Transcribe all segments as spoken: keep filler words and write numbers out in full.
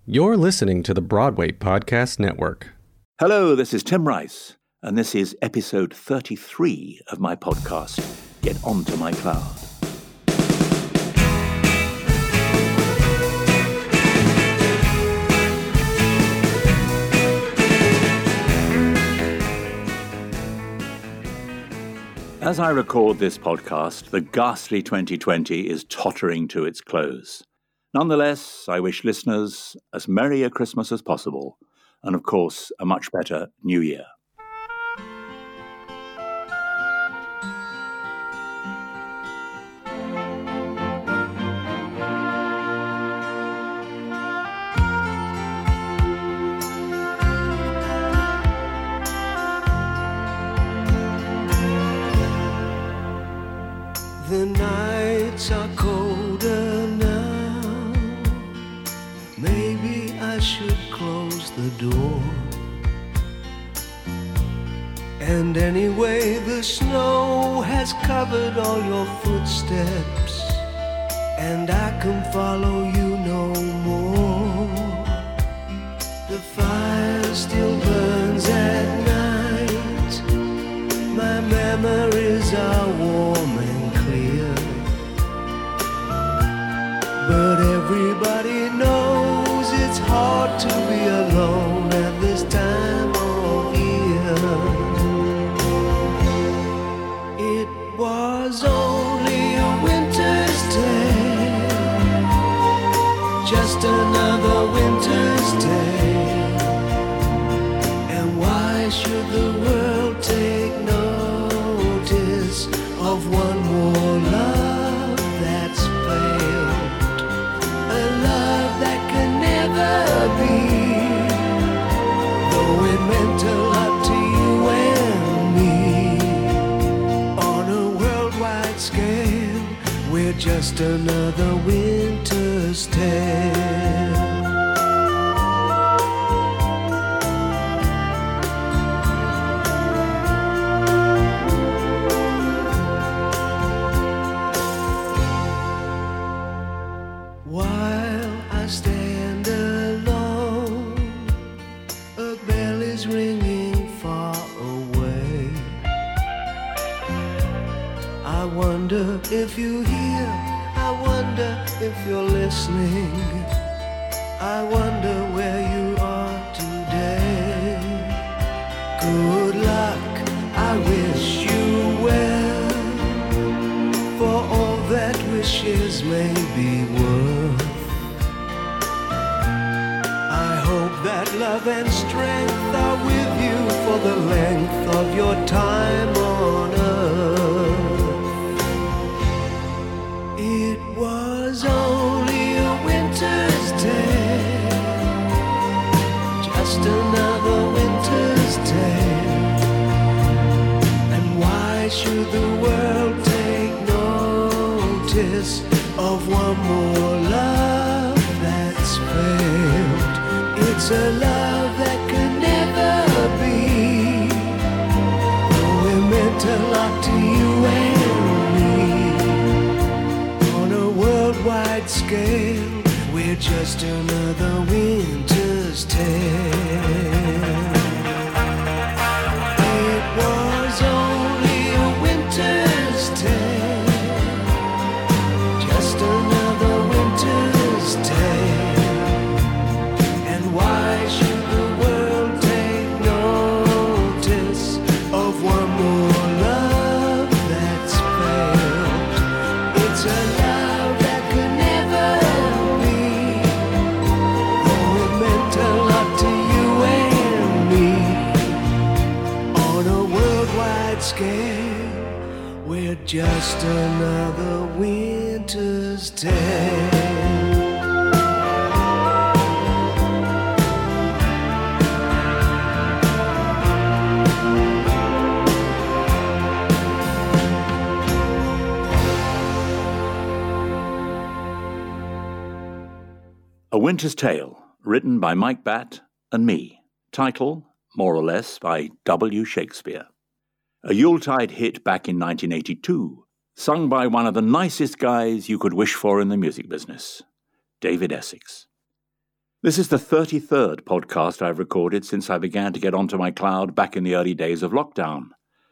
You're listening to the Broadway Podcast Network. Hello, this is Tim Rice, and this is episode thirty-three of my podcast, Get Onto My Cloud. As I record this podcast, the ghastly twenty twenty is tottering to its close. Nonetheless, I wish listeners as merry a Christmas as possible, and of course, a much better New Year. The nights are colder now. Maybe I should close the door. And anyway, the snow has covered all your footsteps, and I can follow you no more. The fire still burns at night. My memories are warm and clear, but everybody knows it's hard to be alone at this time of year. It was only a winter's day, just another winter's day. And why should the world take notice of one more love that's failed? A love that can never be, though it meant a lot to you and me. On a worldwide scale, we're just another winter's tale. While I stand alone, a bell is ringing far away. I wonder if you hear, I wonder if you're listening. I wonder where you are today. Good luck, I wish you well, for all that wishes may be worth. I hope that love and strength are with you for the length of your time on earth. It was only a winter's day, just another winter's day. And why should the world take notice of one more love that's failed? It's a love that can never be, though it meant a lot to you and me. On a worldwide scale, we're just another winter's tale. It was only a winter's tale, just another winter's tale. And why should the world take notice of one more love that's failed? It's a love that could never be, though it meant a lot to you and me. On a worldwide scale, we're just another winter's tale. A Winter's Tale, written by Mike Batt and me. Title, more or less, by W. Shakespeare. A Yuletide hit back in nineteen eighty-two, sung by one of the nicest guys you could wish for in the music business, David Essex. This is the thirty-third podcast I've recorded since I began to get onto my cloud back in the early days of lockdown.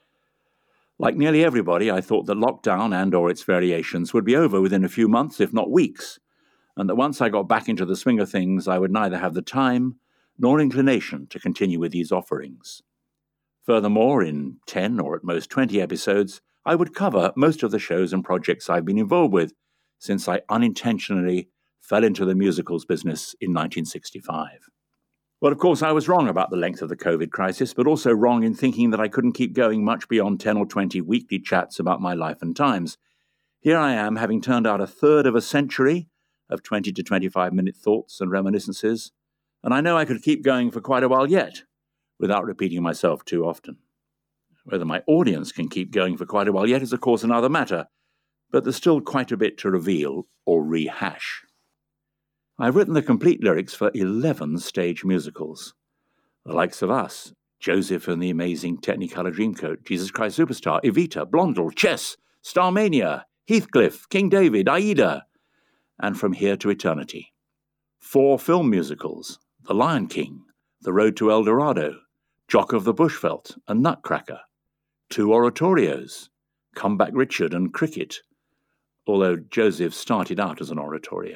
Like nearly everybody, I thought that lockdown and or its variations would be over within a few months, if not weeks, and that once I got back into the swing of things, I would neither have the time nor inclination to continue with these offerings. Furthermore, in ten or at most twenty episodes, I would cover most of the shows and projects I've been involved with since I unintentionally fell into the musicals business in nineteen sixty-five. Well, of course, I was wrong about the length of the COVID crisis, but also wrong in thinking that I couldn't keep going much beyond ten or twenty weekly chats about my life and times. Here I am, having turned out a third of a century of twenty to twenty-five minute thoughts and reminiscences, and I know I could keep going for quite a while yet, without repeating myself too often. Whether my audience can keep going for quite a while yet is, of course, another matter, but there's still quite a bit to reveal or rehash. I've written the complete lyrics for eleven stage musicals. The likes of Us, Joseph and the Amazing Technicolor Dreamcoat, Jesus Christ Superstar, Evita, Blondel, Chess, Starmania, Heathcliff, King David, Aida, and From Here to Eternity. Four film musicals, The Lion King, The Road to El Dorado, Jock of the Bushveld, and Nutcracker. Two oratorios, Comeback Richard and Cricket, although Joseph started out as an oratorio,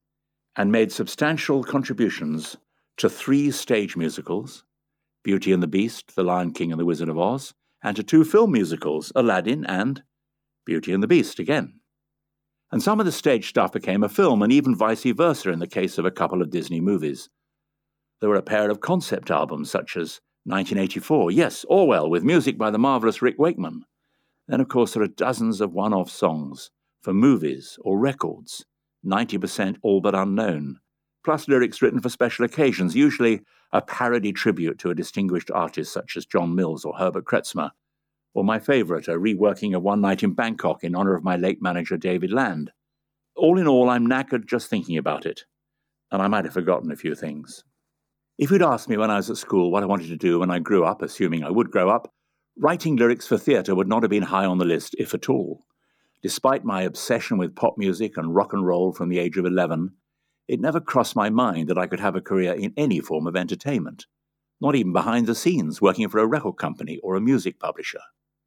and made substantial contributions to three stage musicals, Beauty and the Beast, The Lion King and the Wizard of Oz, and to two film musicals, Aladdin and Beauty and the Beast again. And some of the stage stuff became a film, and even vice versa in the case of a couple of Disney movies. There were a pair of concept albums such as nineteen eighty-four, yes, Orwell, with music by the marvellous Rick Wakeman. Then, of course, there are dozens of one-off songs for movies or records, ninety percent all but unknown, plus lyrics written for special occasions, usually a parody tribute to a distinguished artist such as John Mills or Herbert Kretzmer, or my favourite, a reworking of One Night in Bangkok in honour of my late manager David Land. All in all, I'm knackered just thinking about it, and I might have forgotten a few things. If you'd asked me when I was at school what I wanted to do when I grew up, assuming I would grow up, writing lyrics for theatre would not have been high on the list, if at all. Despite my obsession with pop music and rock and roll from the age of eleven, it never crossed my mind that I could have a career in any form of entertainment, not even behind the scenes, working for a record company or a music publisher.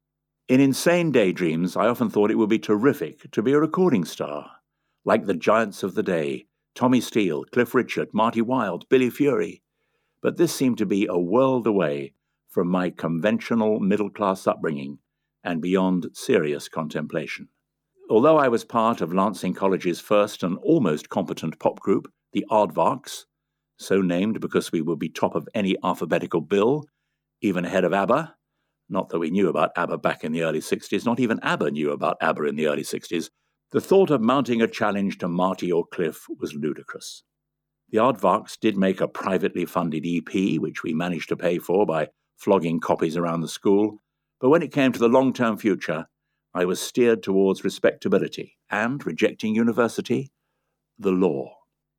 In insane daydreams, I often thought it would be terrific to be a recording star, like the giants of the day, Tommy Steele, Cliff Richard, Marty Wilde, Billy Fury. But this seemed to be a world away from my conventional middle-class upbringing and beyond serious contemplation. Although I was part of Lancing College's first and almost competent pop group, the Aardvarks, so named because we would be top of any alphabetical bill, even ahead of ABBA, not that we knew about ABBA back in the early sixties, not even ABBA knew about ABBA in the early sixties, the thought of mounting a challenge to Marty or Cliff was ludicrous. The Aardvarks did make a privately funded E P, which we managed to pay for by flogging copies around the school, but when it came to the long-term future, I was steered towards respectability and, rejecting university, the law.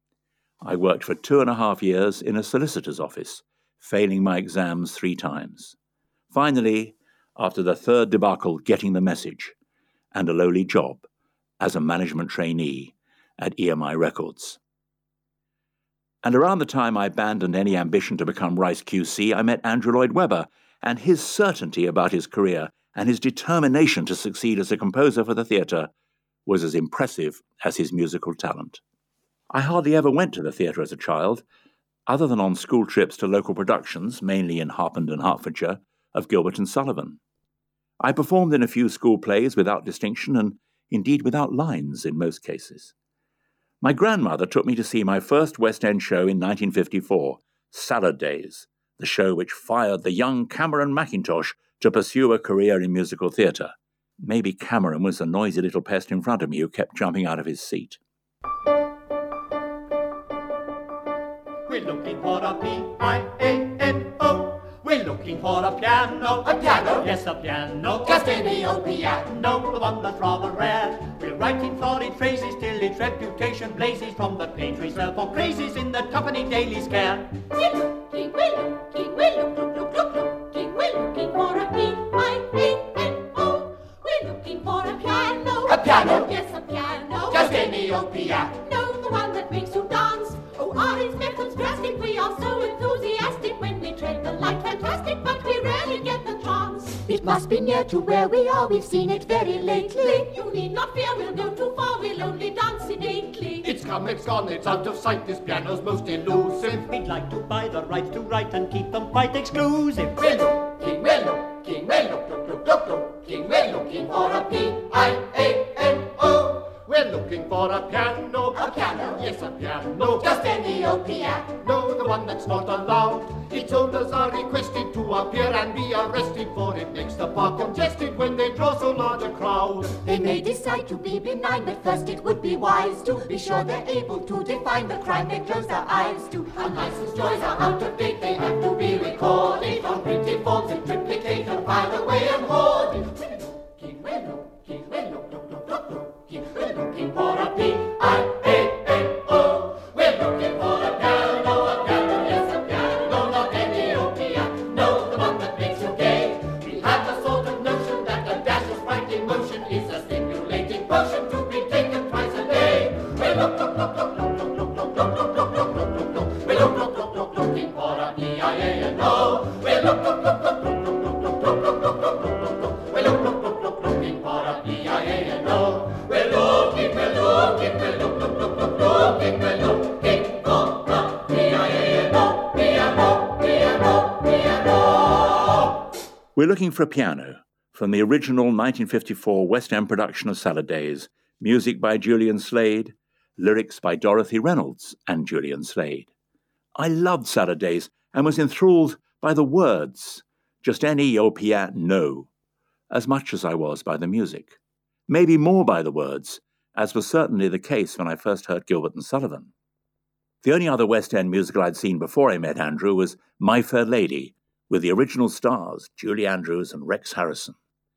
I worked for two and a half years in a solicitor's office, failing my exams three times. Finally, after the third debacle, getting the message, and a lowly job as a management trainee at E M I Records. And around the time I abandoned any ambition to become Rice Q C, I met Andrew Lloyd Webber, and his certainty about his career and his determination to succeed as a composer for the theatre was as impressive as his musical talent. I hardly ever went to the theatre as a child, other than on school trips to local productions, mainly in Harpenden, Hertfordshire, of Gilbert and Sullivan. I performed in a few school plays without distinction and indeed without lines in most cases. My grandmother took me to see my first West End show in nineteen fifty-four, Salad Days, the show which fired the young Cameron Mackintosh to pursue a career in musical theatre. Maybe Cameron was the noisy little pest in front of me who kept jumping out of his seat. We're looking for a P I A N O. We're looking for a piano. A piano? Yes, a piano. Just any old piano. The one that's rather rare. We're writing florid phrases till its reputation blazes from the page we sell for praises in the Twopenny Daily Scare. We're looking, we're looking, we're look, look, look, look, looking. We're looking for a P I A N O. We're looking for a piano. A piano? Yes, a piano. Just any old piano. No, the one that makes you dance. Oh, are its methods very It must be near to where we are, we've seen it very lately. You need not fear, we'll go too far, we'll only dance innately. It's come, it's gone, it's out of sight, this piano's most elusive. We'd like to buy the rights to write and keep them quite exclusive. We're looking, we're looking, we're looking, look, look, looking, we're looking for a P I A N O. We're looking for a piano. A piano? Yes, a piano. Just any old piano. No, the one that's not allowed. Its owners are requested to appear and be arrested, for it makes the park congested when they draw so large a crowd. They may decide to be benign, but first it would be wise to be sure they're able to define the crime they close their eyes to. Unlicensed joys are out of date, they have to be recorded on printed forms and triplicated, filed away and hoarded. We're looking, we're looking, we're looking, we're looking for a P I A N O. We're looking for a piano, a piano, yes, a piano, not any old piano, the one that makes you gay. We have the sort of notion that a dash of sprite emotion is a stimulating potion to be taken twice a day. We're look, look, look, look, look, look, look, look, look, look, look, look, look, look. We're look, look, look, look, looking for a P I A N O. We're look, look, look, look, look, look, look, look, look, look, look, look, look, look. We're look, look, look, look, looking for a P I A N O. We're looking, we're looking, we're look, look, look, look, looking, we're looking for a P I A N O, piano, piano, piano. We're looking for a piano from the original nineteen fifty-four West End production of Salad Days, music by Julian Slade, lyrics by Dorothy Reynolds and Julian Slade. I loved Salad Days and was enthralled by the words, just any old piano, as much as I was by the music. Maybe more by the words, as was certainly the case when I first heard Gilbert and Sullivan. The only other West End musical I'd seen before I met Andrew was My Fair Lady, with the original stars, Julie Andrews and Rex Harrison.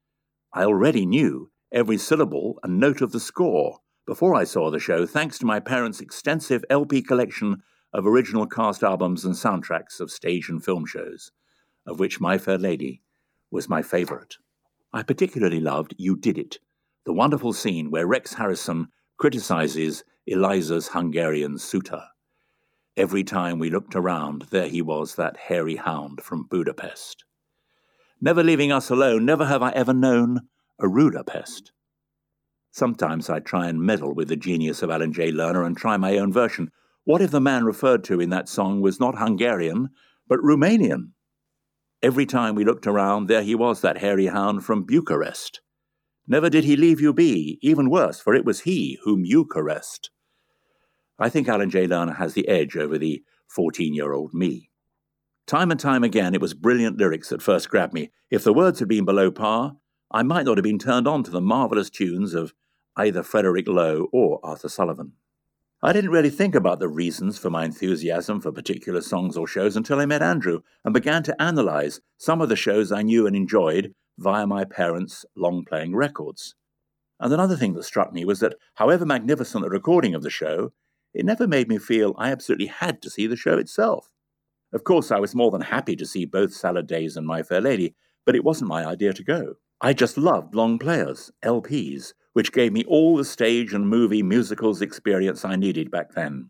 I already knew every syllable and note of the score before I saw the show, thanks to my parents' extensive L P collection of original cast albums and soundtracks of stage and film shows, of which My Fair Lady was my favourite. I particularly loved You Did It, the wonderful scene where Rex Harrison criticises Eliza's Hungarian suitor. Every time we looked around, there he was, that hairy hound from Budapest. Never leaving us alone, never have I ever known a ruder pest. Sometimes I try and meddle with the genius of Alan J. Lerner and try my own version. What if the man referred to in that song was not Hungarian, but Romanian? Every time we looked around, there he was, that hairy hound from Bucharest. Never did he leave you be, even worse, for it was he whom you caressed. I think Alan J. Lerner has the edge over the fourteen-year-old me. Time and time again, it was brilliant lyrics that first grabbed me. If the words had been below par, I might not have been turned on to the marvellous tunes of either Frederick Lowe or Arthur Sullivan. I didn't really think about the reasons for my enthusiasm for particular songs or shows until I met Andrew and began to analyse some of the shows I knew and enjoyed via my parents' long-playing records. And another thing that struck me was that, however magnificent the recording of the show, it never made me feel I absolutely had to see the show itself. Of course, I was more than happy to see both Salad Days and My Fair Lady, but it wasn't my idea to go. I just loved long players, L Ps, which gave me all the stage and movie musicals experience I needed back then.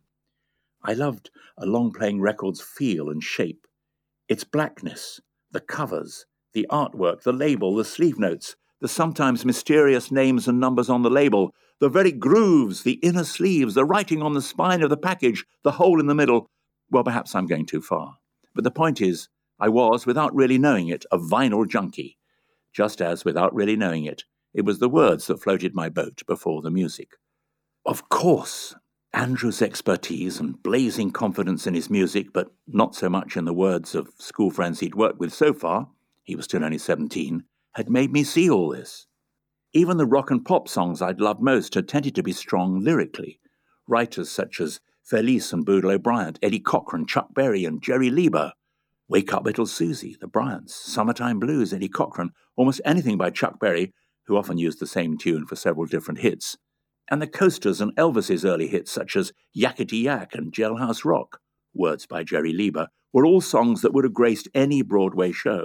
I loved a long-playing record's feel and shape, its blackness, the covers, the artwork, the label, the sleeve notes, the sometimes mysterious names and numbers on the label, the very grooves, the inner sleeves, the writing on the spine of the package, the hole in the middle. Well, perhaps I'm going too far. But the point is, I was, without really knowing it, a vinyl junkie, just as, without really knowing it, it was the words that floated my boat before the music. Of course, Andrew's expertise and blazing confidence in his music, but not so much in the words of school friends he'd worked with so far, he was still only seventeen, had made me see all this. Even the rock and pop songs I'd loved most had tended to be strong lyrically. Writers such as Felice and Boodle O'Brien, Eddie Cochran, Chuck Berry and Jerry Lieber, Wake Up Little Susie, the Bryants, Summertime Blues, Eddie Cochran, almost anything by Chuck Berry, who often used the same tune for several different hits, and the Coasters and Elvis's early hits such as Yakety Yak and Jailhouse Rock, words by Jerry Lieber, were all songs that would have graced any Broadway show.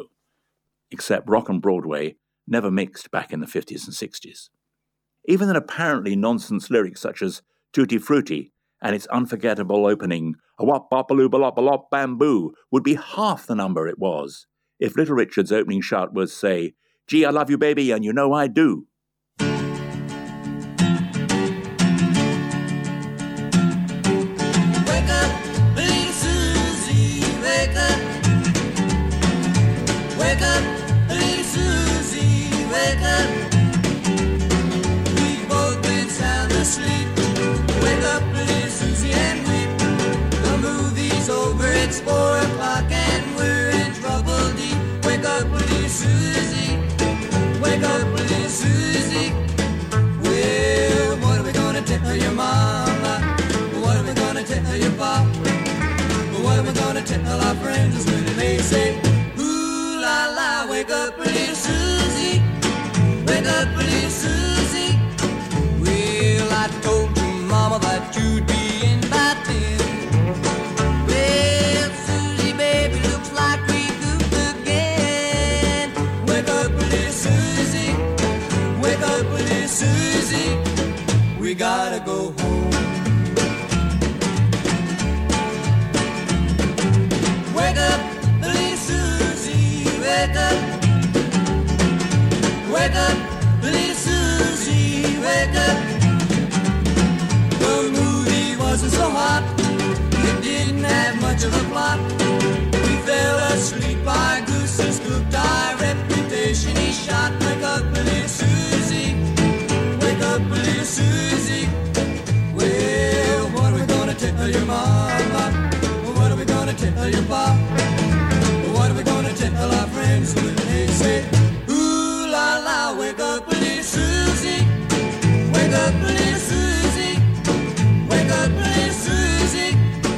Except rock and Broadway never mixed back in the fifties and sixties. Even an apparently nonsense lyric such as Tutti Frutti and its unforgettable opening, a wop bop a loo ba lop a lop bamboo, would be half the number it was if Little Richard's opening shout was, say, Gee, I love you, baby, and you know I do. Wake up, little Susie, wake up. Wake up, little Susie, wake up. We've both been sound asleep. Wake up, little Susie, and weep. The movie's over, it's four o'clock, and we're in trouble deep. Wake up, little Susie, wake up, little Susie. Well, what are we gonna tell your mama? What are we gonna tell your papa? What are we gonna tell our friends when they say, ooh la la, wake up, little Susie, wake up, little Susie. Well, I told your mama that you'd be in by ten. Well, Susie, baby, looks like we goofed again. Wake up, little Susie, wake up, little Susie. We gotta go home. Wake up, little Susie, wake up. Wake up, little Susie, wake up. The movie wasn't so hot, it didn't have much of a plot. We fell asleep, our goose is cooked, our reputation is shot. Wake up, little Susie, wake up, little Susie. Well, what are we gonna tell your mama? What are we gonna tell your papa? What are we gonna tell our friends when they say, ooh la la, wake up, little Susie, wake up, little Susie, wake up, little Susie.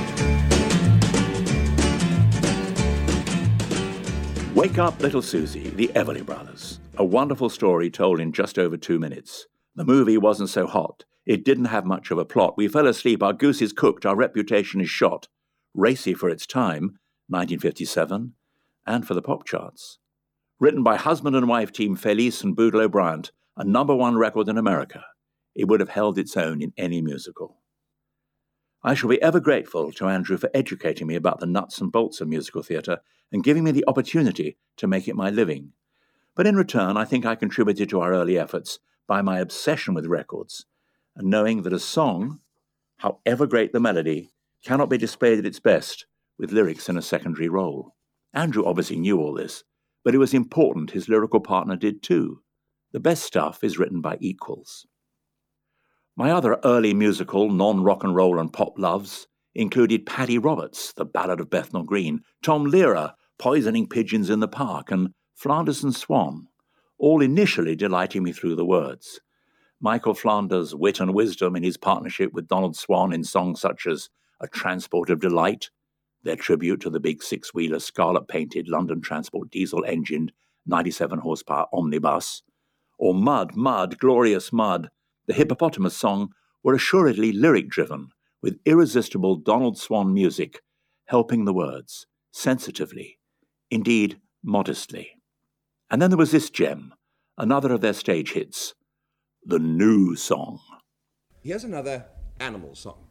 Wake Up, Little Susie, the Everly Brothers. A wonderful story told in just over two minutes. The movie wasn't so hot. It didn't have much of a plot. We fell asleep, our goose is cooked, our reputation is shot. Racy for its time, nineteen fifty-seven, and for the pop charts. Written by husband and wife team Felice and Boudleaux Bryant, a number one record in America, it would have held its own in any musical. I shall be ever grateful to Andrew for educating me about the nuts and bolts of musical theatre and giving me the opportunity to make it my living. But in return, I think I contributed to our early efforts by my obsession with records, and knowing that a song, however great the melody, cannot be displayed at its best with lyrics in a secondary role. Andrew obviously knew all this, but it was important his lyrical partner did too. The best stuff is written by equals. My other early musical, non-rock and roll and pop loves included Paddy Roberts, The Ballad of Bethnal Green, Tom Lehrer, Poisoning Pigeons in the Park, and Flanders and Swan, all initially delighting me through the words. Michael Flanders' wit and wisdom in his partnership with Donald Swan in songs such as A Transport of Delight, their tribute to the big six-wheeler scarlet-painted London Transport diesel-engined ninety-seven horsepower omnibus, or Mud, Mud, Glorious Mud, the Hippopotamus song, were assuredly lyric-driven, with irresistible Donald Swan music helping the words, sensitively, indeed modestly. And then there was this gem, another of their stage hits, The New Song. Here's another animal song.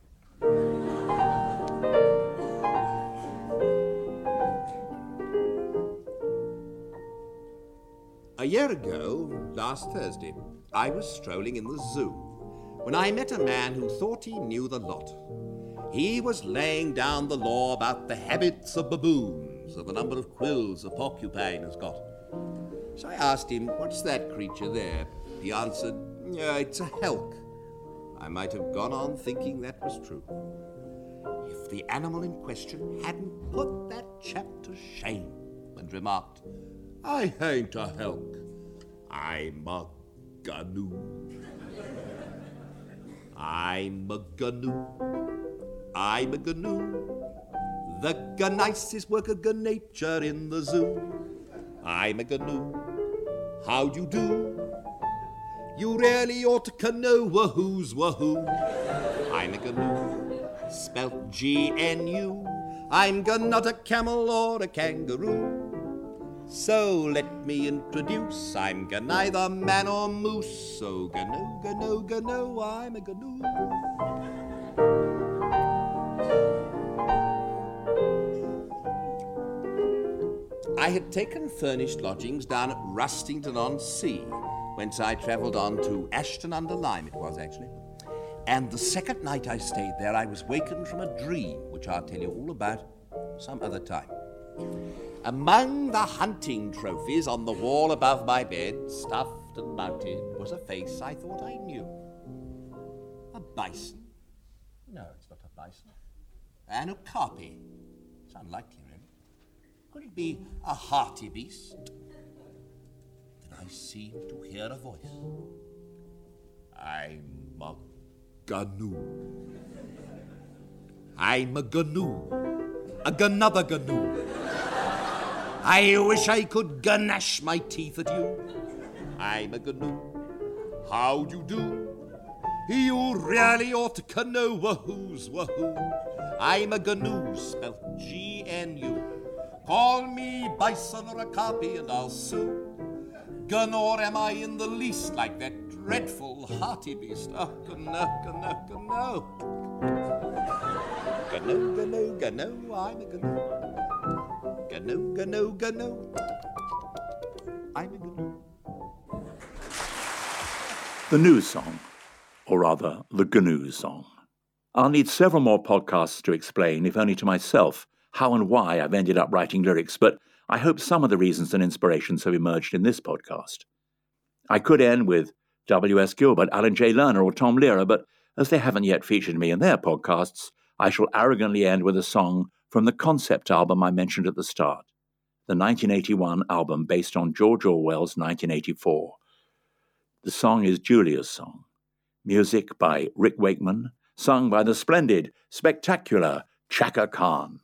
A year ago, last Thursday, I was strolling in the zoo when I met a man who thought he knew the lot. He was laying down the law about the habits of baboons and the number of quills a porcupine has got. So I asked him, what's that creature there? He answered, yeah, it's a helk. I might have gone on thinking that was true, if the animal in question hadn't put that chap to shame and remarked, I ain't a helk, I'm a gnu. I'm a gnu, I'm a gnu, the nicest work of nature in the zoo. I'm a gnu, how you do? You really ought to know wahoo's wahoo. I'm a gnu, spelt G N U. I'm not a camel or a kangaroo. So let me introduce, I'm neither man or moose. So gnu, gnu, gnu, I'm a gnu. I had taken furnished lodgings down at Rustington-on-Sea, whence I travelled on to Ashton-under-Lyme, it was actually. And the second night I stayed there, I was wakened from a dream, which I'll tell you all about some other time. Among the hunting trophies on the wall above my bed, stuffed and mounted, was a face I thought I knew. A bison? No, it's not a bison. An okapi. It's unlikely, really. Could it be a harty beast? Then I seemed to hear a voice. I'm a gnu. I'm a gnu. A another gnu. I wish I could gnash my teeth at you. I'm a gnu. How do you do? You really ought to know wahoo's wahoo. I'm a gnu, spelt G N U. Call me bison or a copy and I'll sue. Nor am I in the least like that dreadful hearty beast. Oh, gno, gno, gno. Gno, gno, gno, I'm a gnu. Gno, gno, gno. I'm a gnu. The News Song, or rather, the GNU Song. I'll need several more podcasts to explain, if only to myself, how and why I've ended up writing lyrics, but I hope some of the reasons and inspirations have emerged in this podcast. I could end with W S Gilbert, Alan J. Lerner, or Tom Lehrer, but as they haven't yet featured me in their podcasts, I shall arrogantly end with a song from the concept album I mentioned at the start, the nineteen eighty-one album based on George Orwell's nineteen eighty-four. The song is Julia's Song, music by Rick Wakeman, sung by the splendid, spectacular Chaka Khan.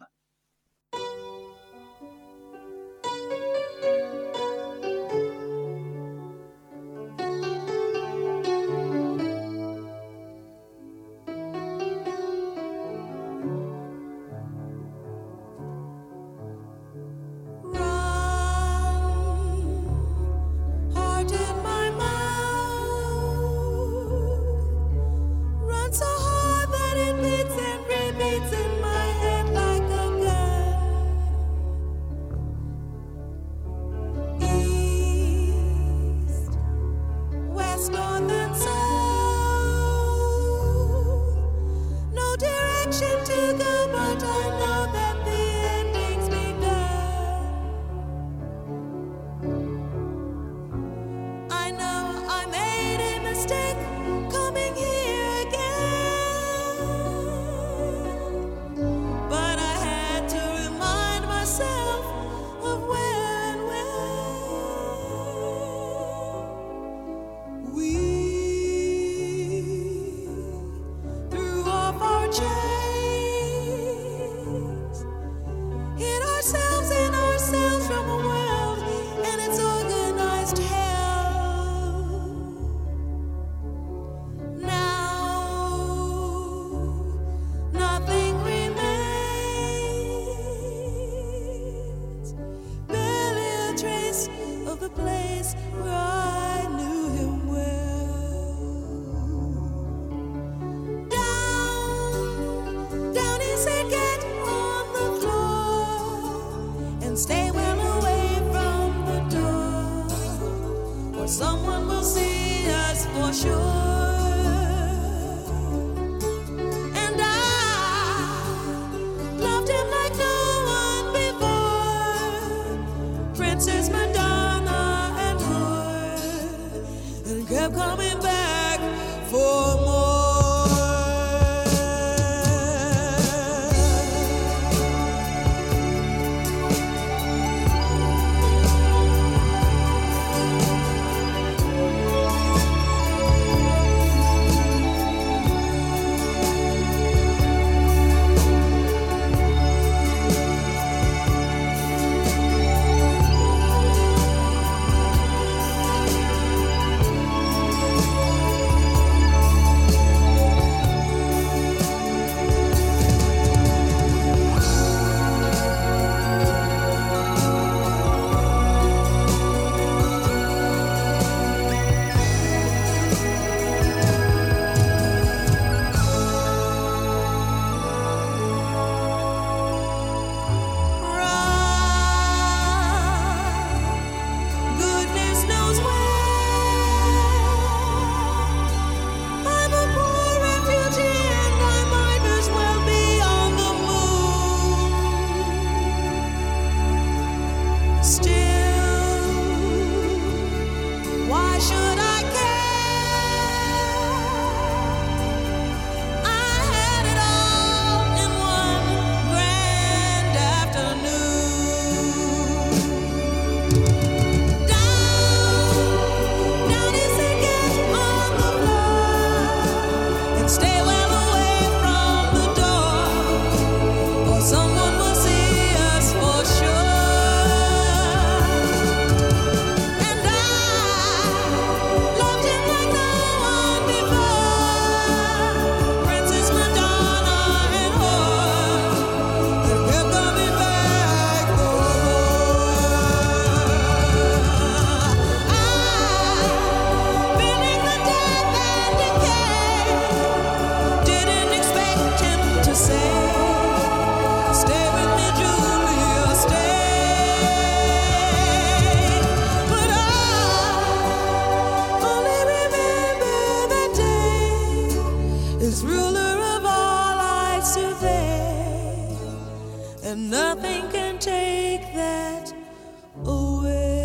nothing can take that away.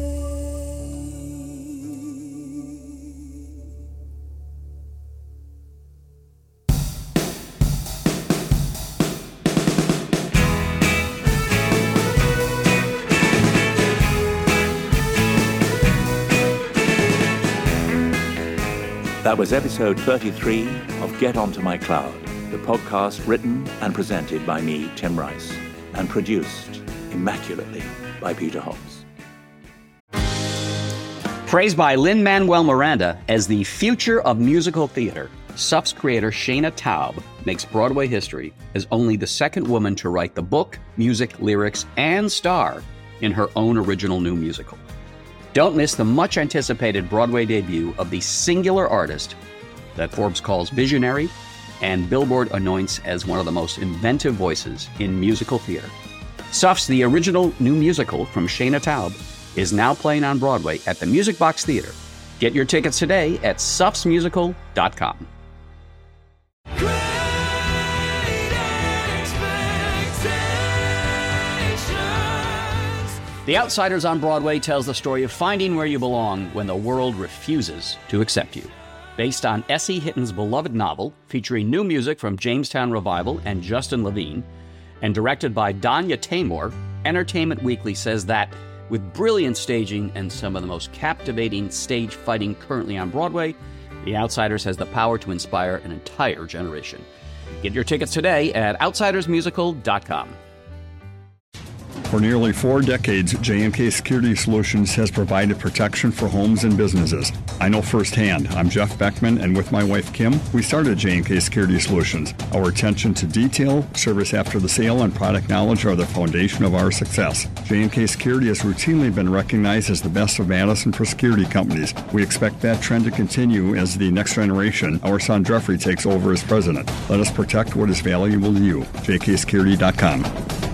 That was episode thirty-three of Get Onto My Cloud, the podcast written and presented by me, Tim Rice, and produced immaculately by Peter Hobbs. Praised by Lin-Manuel Miranda as the future of musical theater, S U F's creator Shana Taub makes Broadway history as only the second woman to write the book, music, lyrics, and star in her own original new musical. Don't miss the much-anticipated Broadway debut of the singular artist that Forbes calls visionary and Billboard anoints as one of the most inventive voices in musical theater. S U F's The Original New Musical from Shana Taub is now playing on Broadway at the Music Box Theater. Get your tickets today at sufs musical dot com. The Outsiders on Broadway tells the story of finding where you belong when the world refuses to accept you. Based on S E Hitton's beloved novel, featuring new music from Jamestown Revival and Justin Levine, and directed by Danya Taymor, Entertainment Weekly says that, with brilliant staging and some of the most captivating stage fighting currently on Broadway, The Outsiders has the power to inspire an entire generation. Get your tickets today at outsiders musical dot com. For nearly four decades, J and K Security Solutions has provided protection for homes and businesses. I know firsthand. I'm Jeff Beckman, and with my wife Kim, we started J and K Security Solutions. Our attention to detail, service after the sale, and product knowledge are the foundation of our success. J and K Security has routinely been recognized as the best of Madison for security companies. We expect that trend to continue as the next generation, our son Jeffrey, takes over as president. Let us protect what is valuable to you. J K security dot com.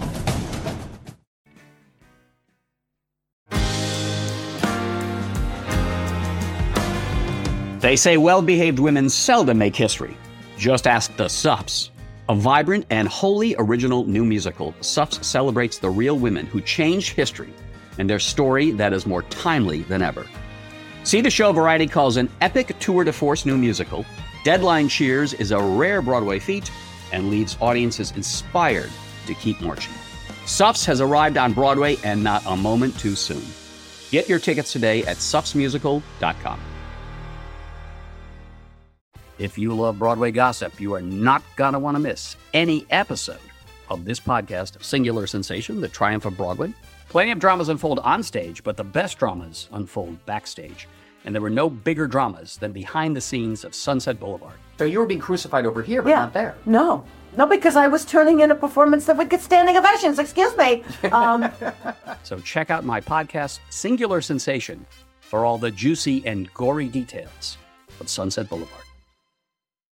They say well-behaved women seldom make history. Just ask the S U Fs. A vibrant and wholly original new musical, S U Fs celebrates the real women who changed history and their story that is more timely than ever. See the show Variety calls an epic tour de force new musical. Deadline cheers is a rare Broadway feat and leaves audiences inspired to keep marching. S U Fs has arrived on Broadway and not a moment too soon. Get your tickets today at sufs musical dot com. If you love Broadway gossip, you are not going to want to miss any episode of this podcast, Singular Sensation, The Triumph of Broadway. Plenty of dramas unfold on stage, but the best dramas unfold backstage. And there were no bigger dramas than behind the scenes of Sunset Boulevard. So you were being crucified over here, but yeah. not there. No. No, because I was turning in a performance that would get standing ovations. Excuse me. Um, so check out my podcast, Singular Sensation, for all the juicy and gory details of Sunset Boulevard.